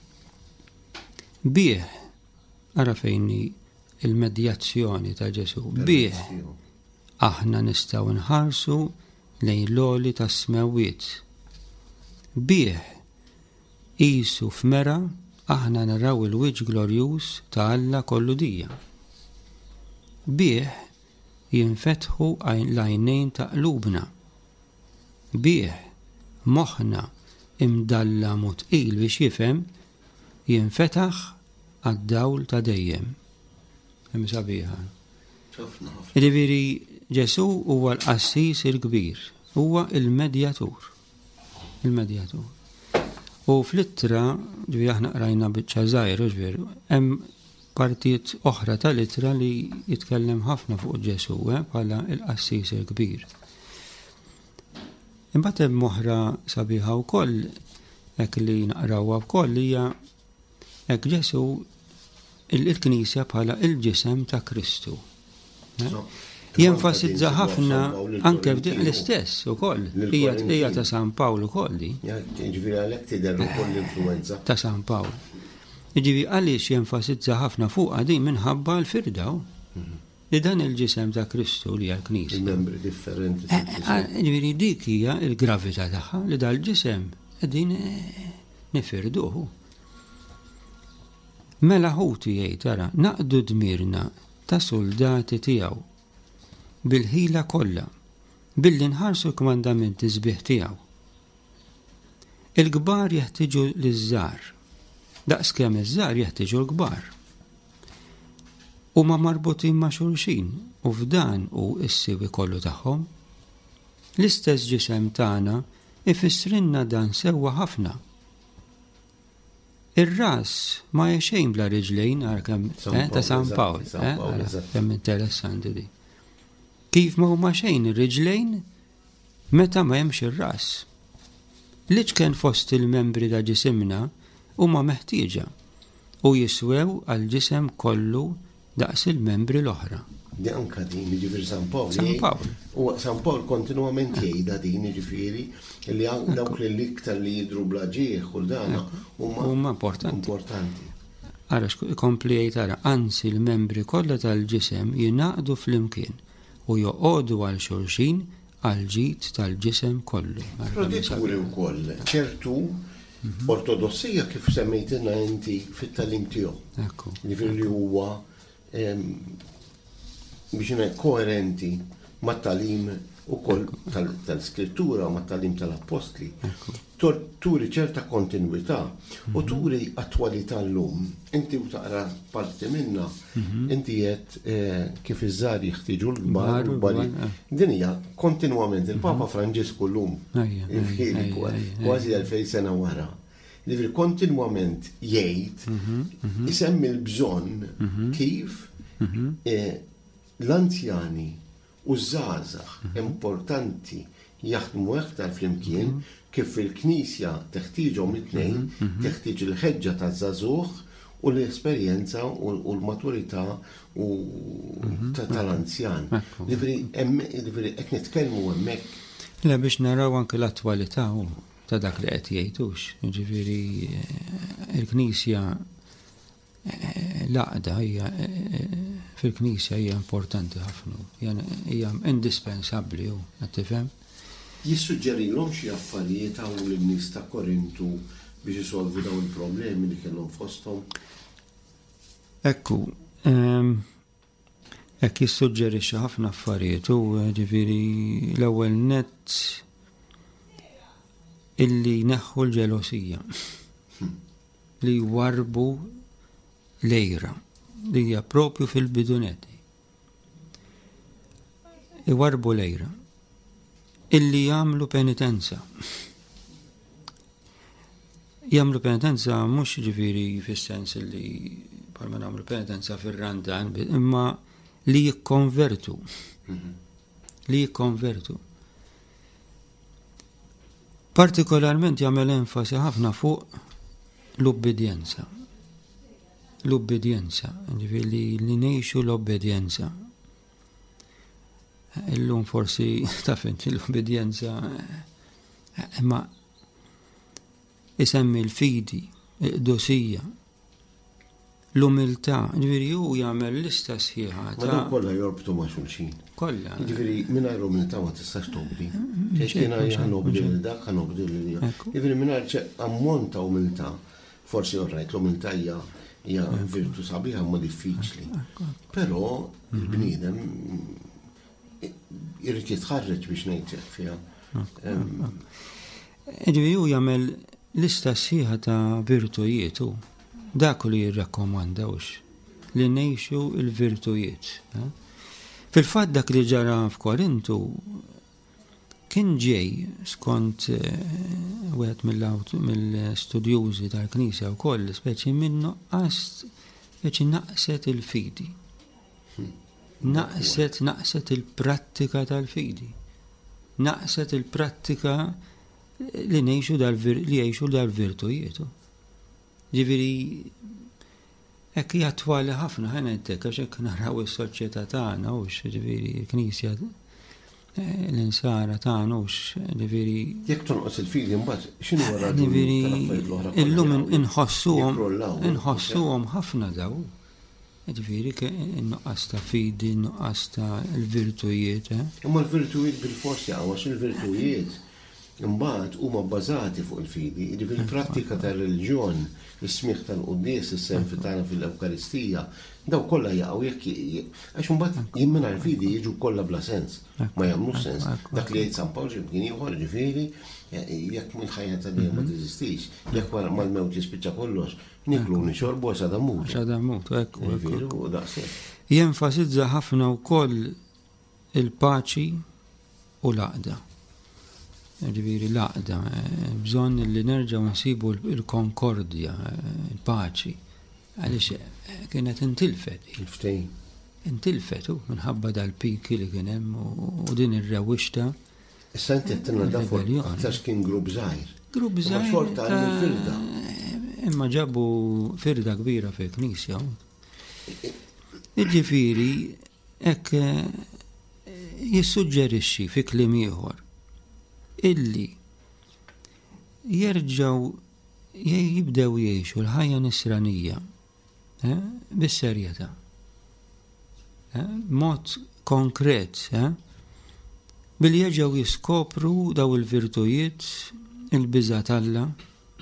Bih ara fejni il-medjazzjoni ta' Ġesu. Bih aħna nistgħu nħarsu lejn l-għoli tas-smewwiet. Bih qisu f'mera aħna naraw il-wiġġ glorjuż ta' Alla kollu dija. Bih jinfetħu l-għajnejn ta' qlubna. Bih moħħna imdallam u tqil biex jifhem jinfetaħ għad-dawl ta' dejjem. Hemm sabiħa. Ġifieri Ġesu huwa l-qassis il-kbir, huwa il-medjatur. Il-medjatur. U fl-ittra, ġifieri aħna qrajna biċċa żgħira ġifieri, hemm partijiet oħra tal-ittra li jitkellem ħafna fuq Ġesu bħala il-qassis il-kbir. Imbagħad hemm oħra sabiħa wkoll hekk li naqrawha wkoll hija hekk Ġesu il-Knisja bħala il-ġisem ta' Kristu. Jenfasizza ħafna anke l-istess ukoll. Hija ta' San Pawl ukoll di. Ġifieri għalhekk tidher ukoll l-influenza ta' San Pawl. Ġifieri għaliex jenfasizza ħafna fuqha din minħabba l-firdaw li dan il-ġisem ta' Kristu li hija l-Knisja. Membri differenti. Ġifieri dik hija l-gravità tagħha li dal-ġisem qegħdin nifirduhu. Mela ħuti jgħid tara naqdu dmirna ta' soldati tiegħu bil-ħila kollha billi nħarsu l-komandamenti sbieħ tiegħu. Il-kbar jeħtieġu liż-żgħar, daqskemm iż-żgħar jeħtieġu l-kbar. Huma marbutin ma' xulxin u f'dan hu s-siewi kollu tagħhom. L-istess ġisem tagħna ifissrinna dan sewwa ħafna. Ir-ras ma jexejn bla riġlejn għarkam ta' San Pawl. Kemm interessanti di. Kif ma huma xejn ir-riġlejn meta ma hemmx ir-ras. Liġ kien fost il-membri ta' ġisimna huma meħtieġa u jiswew għal ġisem kollu daqs il-membri l-oħra. Di anka din ġifieri San Pawl. San Pawl. U San Pawl kontinwament jgħidha din ġifieri li dawk li l-iktar li jidru bla ġieħ u dan huma importanti. Ara kompli jgħid ara anzi l-membri kollha tal-ġisem jingħaqdu flimkien u joqogħdu għal xulxin għal ġid tal-ġisem kollu. Tradituri wkoll ċertu ortodossija kif semmejtilna inti fit-talim tiegħu. Ġifieri li huwa biex ngħid koerenti mat-talim ukoll tal-skrittura u mat-talim tal-apostli. Turi ċerta kontinwità u turi attwalità llum. Inti u taqra parti minna, inti qed kif iż-żgħar jeħtieġu l-kbar u l-kbar. Din hija kontinwament il-Papa Franġisku llum. Kważi elfejn sena wara. Ġifieri kontinwament jgħid isemmi l-bżonn kif l-anzjani u żgħażagħ importanti jaħdmu aktar flimkien kif il-Knisja teħtieġhom it-tnejn, teħtieġ il-ħeġġa taż-żagħżugħ u l-esperjenza u l-maturità u tal-anzjan. Ġifieri qed nitkellmu hemmhekk. Le biex naraw anke l-attwalità u ta' dak li qed jgħidux. Ġifieri il-Knisja l-għaqda hija fil-Knisja hija importanti ħafna. Hija indispensabbli hu, qed tifhem? Jissuġġerilhom xi affarijiet hawn lin-nies ta' Korintu biex isolvu dawn il-problemi li kellhom fosthom? Ekku, hekk jissuġġerixxi ħafna affarijiet u ġifieri l-ewwel nett illi neħħu l-ġelosija li jwarbu lejra li hija propju fil-bidunetti. Iwarbu lejra illi jagħmlu penitenza. Jagħmlu penitenza mhux ġifieri fis-sens li bħalma nagħmlu penitenza fir-randan, imma li jikkonvertu. Li jikkonvertu. Partikolarment jagħmel enfasi ħafna fuq l-ubbedjenza. L-ubbedjenza, ġifieri li ngħixu l-obbedjenza. Illum forsi taf inti l-obbedjenza imma isemmi l-fidi, l-qdusija, l-umiltà, ġifieri hu jagħmel lista sħiħa ta' kollha jorbtu ma' xulxin. Kollha. Ġifieri mingħajr l-umiltà ma tistax tobdi. Jiena ħanobdi lil dak, ħanobdi lil dak. Ġifieri mingħajr ammont ta' umiltà, forsi orrajt l-umiltà hija hija virtu sabiħa ma diffiċli. Però il-bniedem irrid jitħarreġ biex ngħid fiha. Ġifieri hu jagħmel lista sħiħa ta' virtujiet hu. Dak li jirrakkomandawx li ngħixu l-virtujiet. Fil-fatt dak li ġara f'Korintu kien ġej skont wieħed mill-studjużi tal-Knisja wkoll speċi minn noqqas speċi naqset il-fidi. Naqset naqset il-prattika tal-fidi. Naqset il-prattika li ngħixu li jgħixu dal-virtujiet. Ġifieri hekk hija twali ħafna ħana ntek għax hekk naraw is-soċjetà tagħna u ġifieri l-Knisja l-insara tagħna u ġifieri jekk tonqos il-fidi mbagħad x'inhu wara ġifieri illum inħossuhom inħossuhom ħafna daw. Ġifieri in-nuqqas ta' fidi, in-nuqqas ta' l-virtujiet. Imma l-virtujiet bil-forsi għax il-virtujiet imbagħad huma bbażati fuq il-fidi, ġifieri il-prattika tar-reliġjon, is-smigħ tal-quddies, is-sem tagħna fil-Ewkaristija, daw kollha jaqgħu jekk għax imbagħad jien mingħajr fidi jiġu kollha bla sens, ma jagħmlux sens. Dak li jgħid San Pawl kien ieħor ġifieri jekk mill-ħajja ta' dejjem ma tiżistix, jekk mal-mewt jispiċċa kollox, niklu nixorbu għax għadha mut. Għadha mut, hekk. Ġifieri u daqshekk. Jenfasizza ħafna wkoll il-paċi u l-għaqda. Ġifieri l-għaqda, bżonn li nerġgħu nsibu l-konkordja, il-paċi. Għaliex kienet intilfet. Il-ftehim. Intilfet hu minħabba dal-piki li kien hemm u din ir-rewwixta. Issa inti qed tingħid dafor aktar kien grupp żgħir. Grupp żgħir. Xorta firda. Imma ġabu firda kbira fil-Knisja. Ġifieri hekk jissuġġerixxi fi kliem ieħor illi jerġgħu jibdew jgħixu l-ħajja nisranija bis-serjetà. Mod konkret, billi jerġgħu jiskopru daw il-virtujiet, il-biża' t'Alla,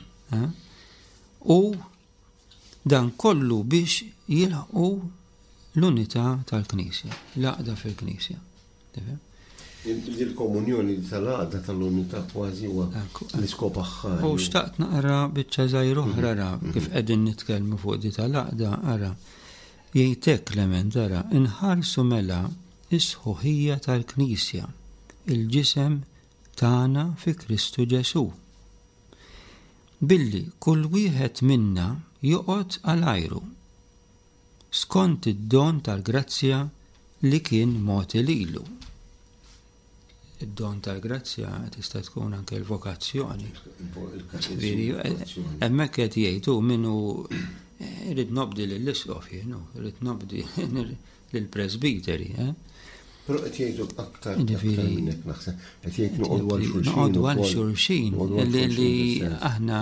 u dan kollu biex jilħqu l-unità tal-Knisja, l-għaqda fil-Knisja. Il-komunjoni tal-għaqda tal-unità kważi huwa l-iskop aħħar. U xtaqt naqra biċċa żgħira oħra ra kif qegħdin nitkellmu fuq di tal-għaqda ara. Jgħidlek Klement ara inħarsu mela is-sħuħija tal-Knisja, il-ġisem tagħna fi Kristu Ġesu. Billi kull wieħed minna joqgħod għal ajru skont id-don tal-grazzja li kien mogħti lilu. Id-don tal-grazzja tista' tkun anke l-vokazzjoni. Hemmhekk qed jgħidu minnu Irrid nobdi l-isqof, irrid nobdi l-presbiteri. Pero qed jgħidu aktar minnek naħseb, qed jgħidu noqogħdu għal xulxin. Noqogħdu għal xulxin li aħna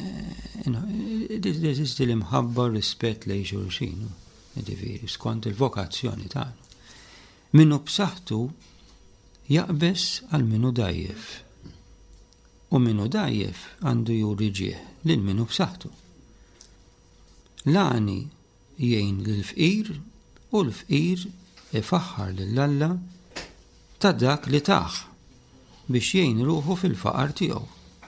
teżisti l-imħabba rispett lejn xulxin, jiġifieri skont il-vokazzjoni tagħna. Minnu b'saħħtu jaqbes għal minnu dajjef. U minnu dajjef għandu juri ġieħ lil minnu b'saħħtu. L-għani jgħin l-fqir u l-fqir ifaħħar lill-Alla ta' dak li taħ biex jgħin ruħu fil-faqar tiegħu.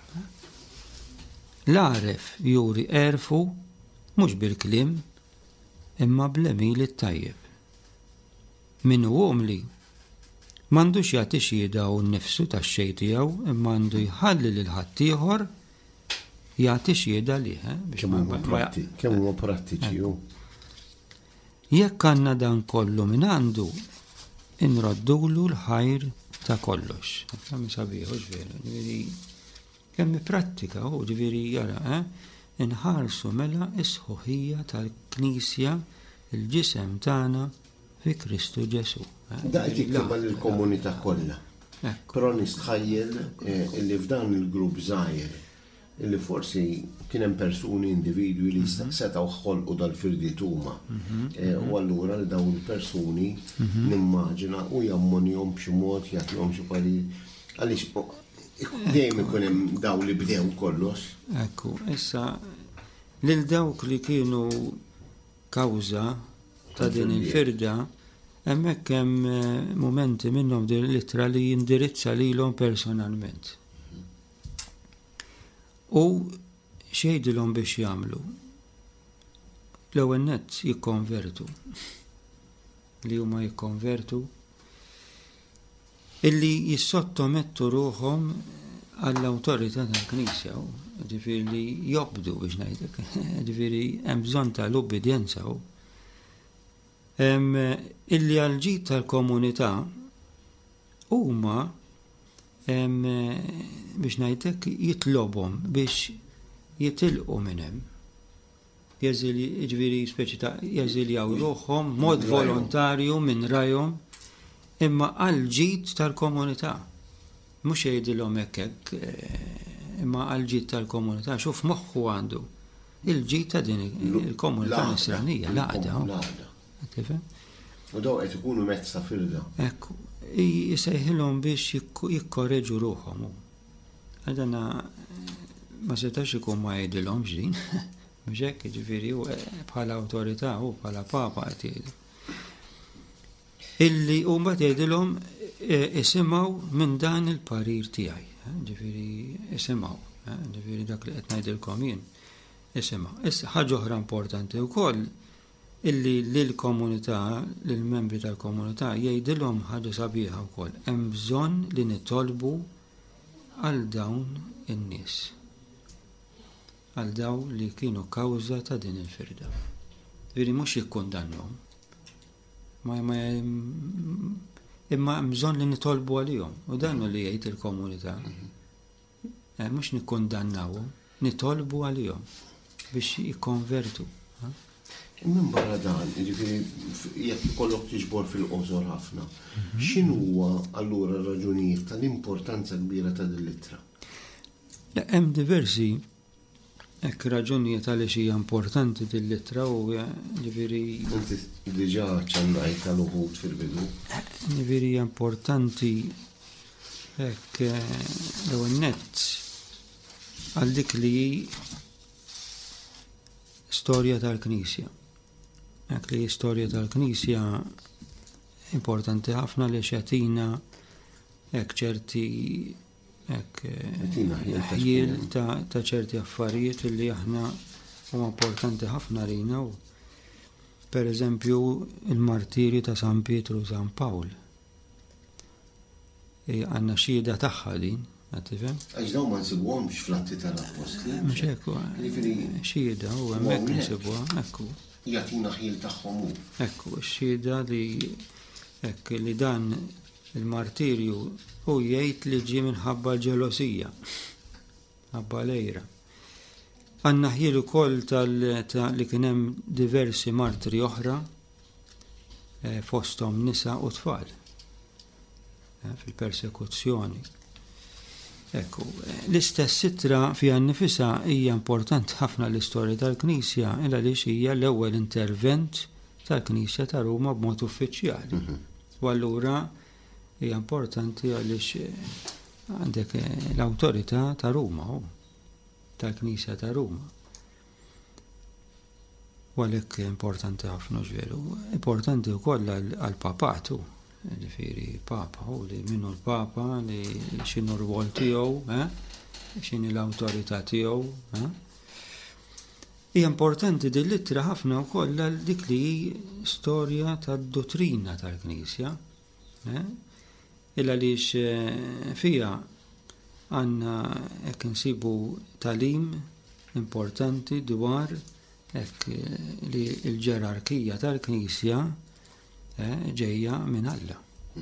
L-għaref juri erfu mhux bil-kliem imma bl-emil it-tajjeb. Min hu għomli m'għandux jagħti xhieda u nnifsu tax-xejn tiegħu imma għandu jħalli lil ħaddieħor jagħti xhieda lih biex kemm huma prattiċi hu. Jekk għandna dan kollu minn għandu, inroddulu l-ħajr ta' kollox. Kemm sabiħu ġveri, ġveri, kemm prattika u ġveri jara, inħarsu mela is-sħuħija tal-Knisja il-ġisem tagħna fi Kristu Ġesu. Da qed jikteba lill-komunità kollha. Però nistħajjel li f'dan il-grupp żgħir illi forsi kien hemm persuni individwi li setgħu ħolqu dal-firdiet huma. U allura li dawn il-persuni nimmaġina u jammonihom b'xi mod jagħtihom xi parir għaliex dejjem ikun hemm dawn li bdew kollox. Ekku, issa lil dawk li kienu kawża ta' din il-firda hemmhekk hemm mumenti minnhom din l-ittra li jindirizza lilhom personalment. U xejdilhom biex jagħmlu. L-ewwel nett jikkonvertu. Li huma jikkonvertu illi jissottomettu ruhom għall-awtorità tal-Knisja, ġifieri li jobdu biex ngħidlek, ġifieri hemm bżonn tal-ubbidjenza u illi għal-ġid tal-komunità huma biex ngħidlek jitlobhom biex jitilqu minn hemm. Ġifieri speċi ta' jeżiljaw ruħhom mod volontarju minn rajhom imma għal-ġid tal-komunità. Mhux jgħidilhom hekk hekk, imma għal-ġid tal-komunità, xuf moħħu għandu il-ġid ta' din il-komunità nisranija, l-għaqda. U daw qed ikunu mezz ta' firda. Ekku, jisejħilhom biex jikkorreġu ruħhom. Għadana ma setax ikun ma jgħidilhomx din, mhux hekk jiġifieri bħala awtorità u bħala papa qed jgħidu. Illi huma tgħidilhom isimgħu minn dan il-parir tiegħi, ġifieri isimgħu, ġifieri dak li qed ngħidilkom jien isimgħu. Issa ħaġa oħra importanti wkoll illi lill-komunità, lill-membri tal-komunità jgħidilhom ħaġa sabiħa wkoll. Hemm bżonn li nitolbu għal dawn in-nies. Għal dawn li kienu kawża ta' din il-firda. Ġifieri mhux jikkundannhom. Ma imma hemm bżonn li nitolbu għalihom. U dan li jgħid il-komunità. Mhux nikkundannawhom, nitolbu għalihom biex jikkonvertu. Minn barra dan, jekk ikollok tiġbor fil-qosor ħafna, x'inhu huwa allura raġunijiet tal-importanza kbira ta' din-littra? Hemm diversi hekk raġunijiet għaliex hija importanti din-littra u ġifieri. Inti diġà ċannajt tal-uħud fil-bidu. Ġifieri hija importanti hekk l-ewwel nett għal dik li storja tal-Knisja. Hekk li storja tal-Knisja importanti ħafna li xatina hekk ċerti hekk ħjiel ta' ċerti affarijiet li aħna huma importanti ħafna lina. Per eżempju il-martirju ta' San Pietru u San Pawl. Għandna xhieda tagħha din. Għax daw ma nsibuhomx fl-Atti tal-Apostli. Mhux hekk xhieda u hemmhekk nsibuha, ekku. Jagħtina ħiel tagħhom hu. Ekku, x-xhieda li hekk li dan il-martirju u jgħid li ġie minħabba l-ġelosija. Ħabba lejra. Għandna ħiel ukoll li kien hemm diversi martri oħra fosthom nisa u tfal fil-persekuzzjoni. Ekku, l-istess ittra fiha nnifisha hija importanti ħafna l-istorja tal-Knisja illa għaliex hija l-ewwel intervent tal-Knisja ta' Ruma b'mod uffiċjali. U allura hija importanti għaliex għandek l-awtorità ta' Ruma, tal-Knisja ta' Ruma. U għalhekk importanti ħafna ġveru. Importanti wkoll għall-papatu, ġifieri papa, u li minnu l-papa, li x'inhu r-rwol tiegħu, x'inhi l-awtorità tiegħu. Hija importanti din l-ittra ħafna wkoll għal dik li storja tad-dottrina tal-Knisja. Illa għaliex fija għandna hekk insibu talim importanti dwar hekk li l-ġerarkija tal-Knisja ġejja minn Alla.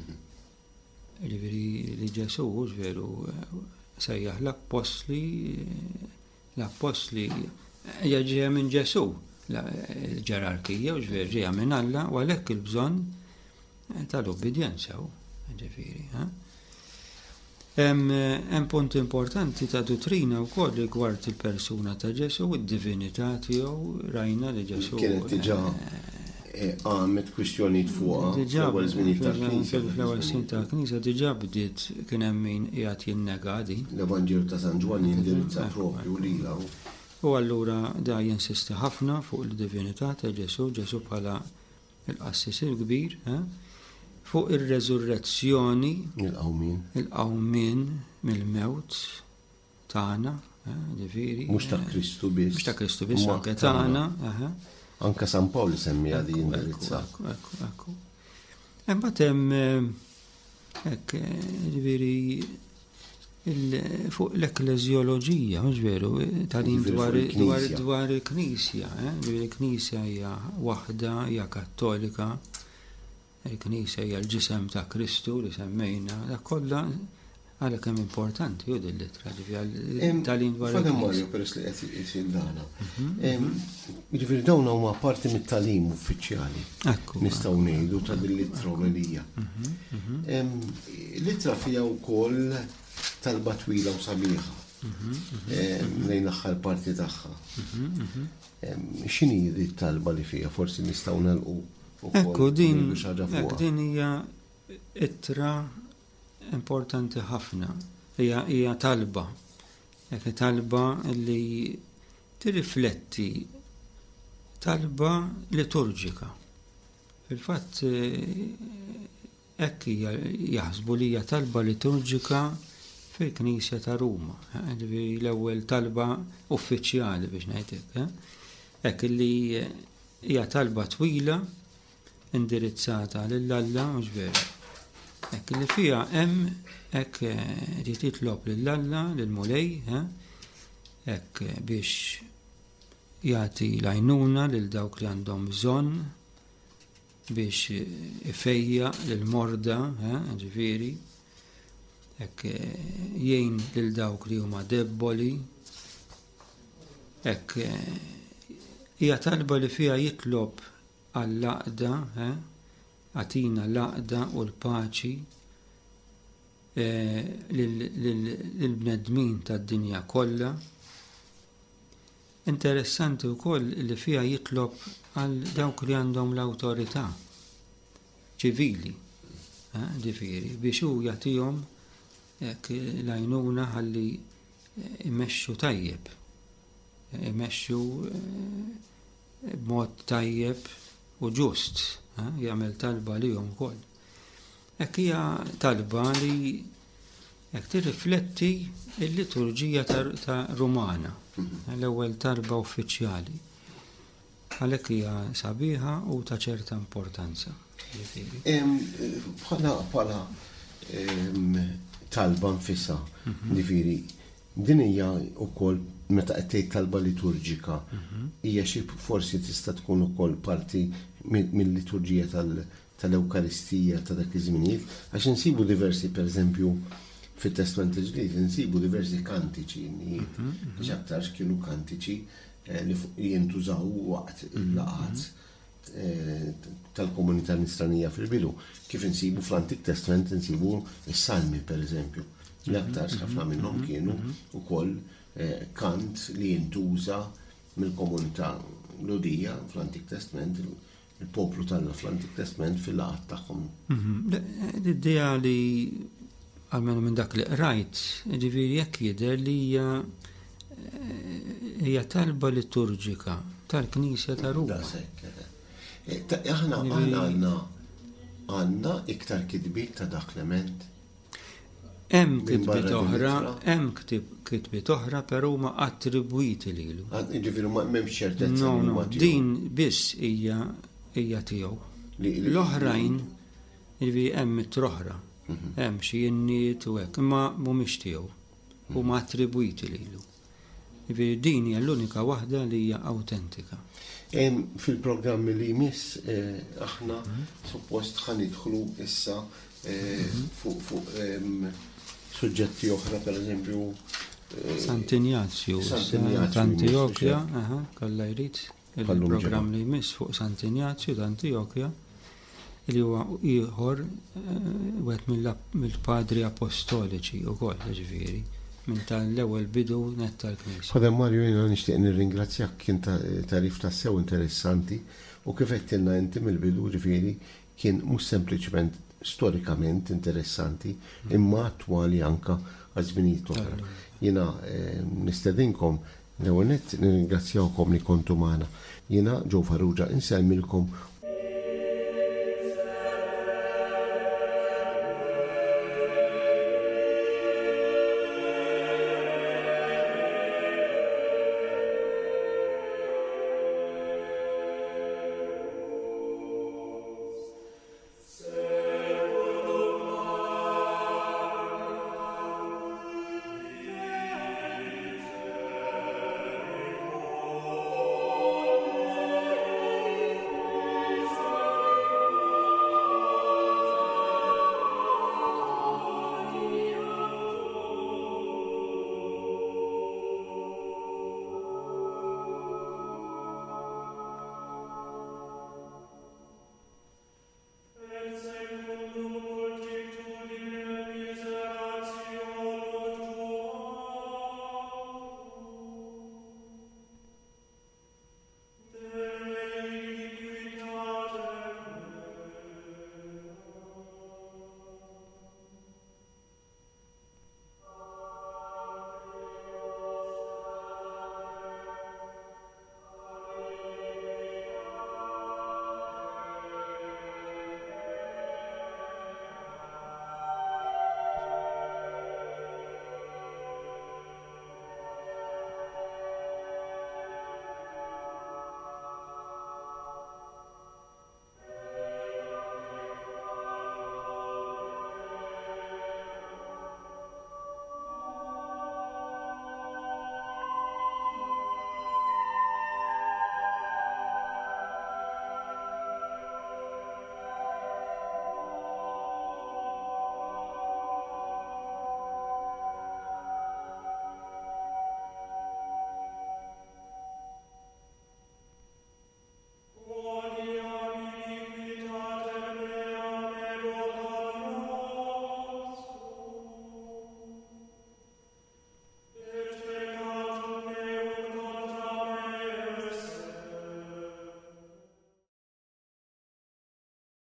Ġifieri li Ġesu ġveru sejjaħ l-apostli, l-apostli hija ġejja minn Ġesu, l-ġerarkija u ġveru ġejja minn Alla u għalhekk il-bżonn tal-obbedjenza ġifieri. Hemm punt importanti ta' dottrina wkoll rigward il-persuna ta' Ġesu u d-divinità tiegħu rajna li Ġesu kienet diġà għamet kwistjonijiet fuqha fl-ewwel żmien tal-Knisja. Fl-ewwel żmien tal-Knisja diġà bdiet kien hemm min qiegħed jinnega din. L-Evanġelu ta' San Ġwan jindirizza proprju lilha. U allura da jinsisti ħafna fuq il-divinità ta' Ġesu, Ġesu bħala il-qassis il-kbir, fuq ir-reżurrezzjoni il-qawmin il-qawmin mill-mewt tagħna, ġifieri. Mhux ta' Kristu biss. Mhux ta' Kristu biss anke tagħna. Anke San Pawl semmiha di indirizza. Ekku, ekku, ekku. Imbagħad hemm hekk ġifieri fuq l-ekleżjoloġija, mhux veru, tagħlim dwar dwar il-Knisja, ġifieri l-Knisja hija waħda, hija kattolika. Il-Knisja hija l-ġisem ta' Kristu li semmejna, dak kollha għalhekk hemm importanti u din-littra tal-in dwar il-Knisja. Peress li qed isir dana. Jiġifieri dawn huma parti mit-tagħlim uffiċjali. Nistgħu ngħidu ta' din-littra Omilija. Littra fiha wkoll talba twila u sabiħa lejn l-aħħar parti tagħha. X'inhi di talba li fiha forsi nistgħu nagħlqu. Ekku din, din hija ittra importanti ħafna. Hija hija talba. Hekk talba li tirrifletti talba liturġika. Fil-fatt hekk hija jaħsbu li hija talba liturġika fil-Knisja ta' Ruma. L-ewwel talba uffiċjali biex ngħidlek. Hekk li hija talba twila indirizzata lill-Alla mhux veru. Hekk li fiha hemm hekk li titlob lill-Alla lill-Mulej hekk biex jagħti l-għajnuna lil dawk li għandhom bżonn biex ifejja lill-morda, ġifieri, hekk jgħin lil dawk li huma debboli. Hekk hija talba li fiha jitlob għall-laqda, għatina l-laqda u l-paċi lill-bnedmin tad-dinja kollha. Interessanti wkoll li fiha jitlob għal dawk li għandhom l-awtorità ċivili, ġifieri, biex hu jagħtihom l-għajnuna ħalli imexxu tajjeb, imexxu b'mod tajjeb u ġust, jagħmel talba lihom ukoll. Hekk hija talba li hekk tirrifletti l-liturġija ta' Rumana, l-ewwel talba uffiċjali. Għalhekk hija sabiħa u ta' ċerta importanza. Bħala bħala talba nfisha, ġifieri, din hija wkoll meta qed tgħid talba liturġika, hija xi forsi tista' tkun ukoll parti mill-liturġija tal-Ewkaristija ta' dak iż-żminijiet, għax insibu diversi pereżempju fit-testament il-ġdid insibu diversi kantiċi nijiet, biex aktarx kienu kantiċi li jintużaw waqt il-laqat tal-komunità nisranija fil-bidu. Kif insibu fl-Antik Testament insibu is-Salmi, per eżempju. Li aktarx ħafna minnhom kienu ukoll kant li jintuża mill-komunità lodija fl-Antik Testament, il-poplu tagħna fl-Antik Testament fil-laqat tagħhom. L-idea li għalmenu minn dak li qrajt, ġifieri jekk jidher li hija hija talba liturġika tal-Knisja ta' Ruma. Aħna għandna għandna iktar kitbiet ta' dak Klement. Hemm kitbiet oħra, hemm kitbiet oħra però huma attribwiti lilu. Ġifieri m'hemmx ċertezza. No, no, din biss hija hija tiegħu. L-oħrajn ġifieri hemm it-troħra. Hemm xi jinniet u hekk, imma mhumiex tiegħu. Huma attribwiti lilu. Ġifieri din hija l-unika waħda li hija awtentika. Fil-programmi li jmiss aħna suppost ħanidħlu issa fuq suġġetti oħra, per eżempju Sant'Ignazju, Sant'Antiochia, kollha jrid il-programm li jmiss fuq Sant'Ignazju d'Antiochia li huwa ieħor wieħed mill-padri apostoliċi wkoll, ġifieri, minn tal-ewwel bidu net tal-Knisja. Ħadem Marju, jiena nixtieq nirringrazzjak, kien tarif tassew interessanti u kif qedtilna inti mill-bidu ġifieri kien mhux sempliċement storikament interessanti imma attwali anke għaż-żminijiet oħra. Jiena nistedinkom l-ewwel nett nirringrazzjawkom li kontu magħna. Jiena Ġew Farrugia insellmilkom